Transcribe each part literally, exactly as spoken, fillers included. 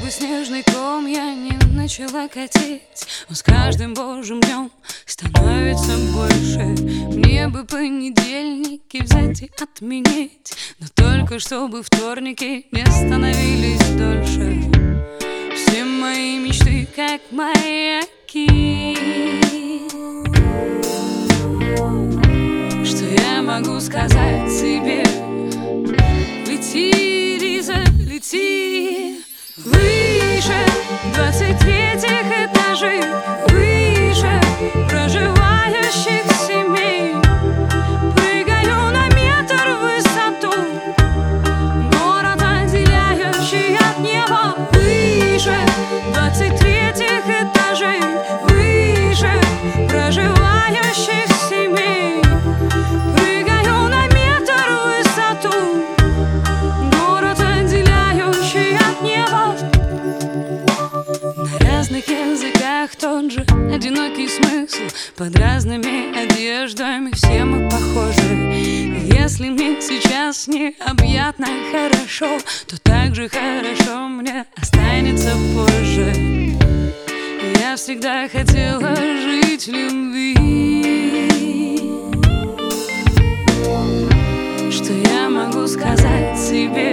бы снежный ком я не начала катить, он с каждым божьим днем становится больше. Мне бы понедельники взять и отменить, но только чтобы вторники не становились дольше. Все мои мечты как маяки. Что я могу сказать себе? Лети, Лиза, лети выше двадцать третьих этажей, выше проживающих семей. Прыгаю на метр в высоту, город, отделяющий от неба. Выше двадцать третьих этажей, выше проживающих семей. Прыгаю на метр в высоту, город, отделяющий от неба. На разных языках тот же одинокий смысл, под разными одеждами все мы похожи. Если мне сейчас необъятно хорошо, то так же хорошо мне останется позже. Я всегда хотела жить в любви. Что я могу сказать себе?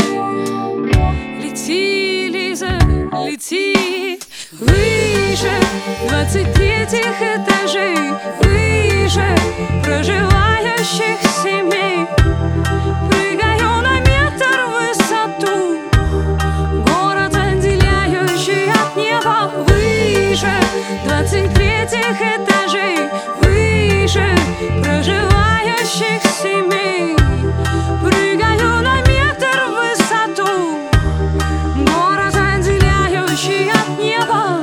Лети, Лиза, лети выше двадцать третьих этажей, выше проживающих семей. Прыгаю на метр в высоту, город, отделяющий от неба. Выше двадцать третьих этажей, выше проживающих семей. Прыгаю на метр в высоту, город, отделяющий от неба.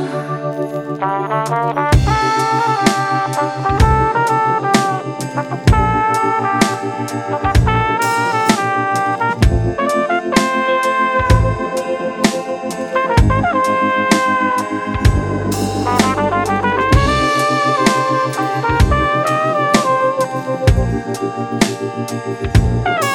We'll be right back.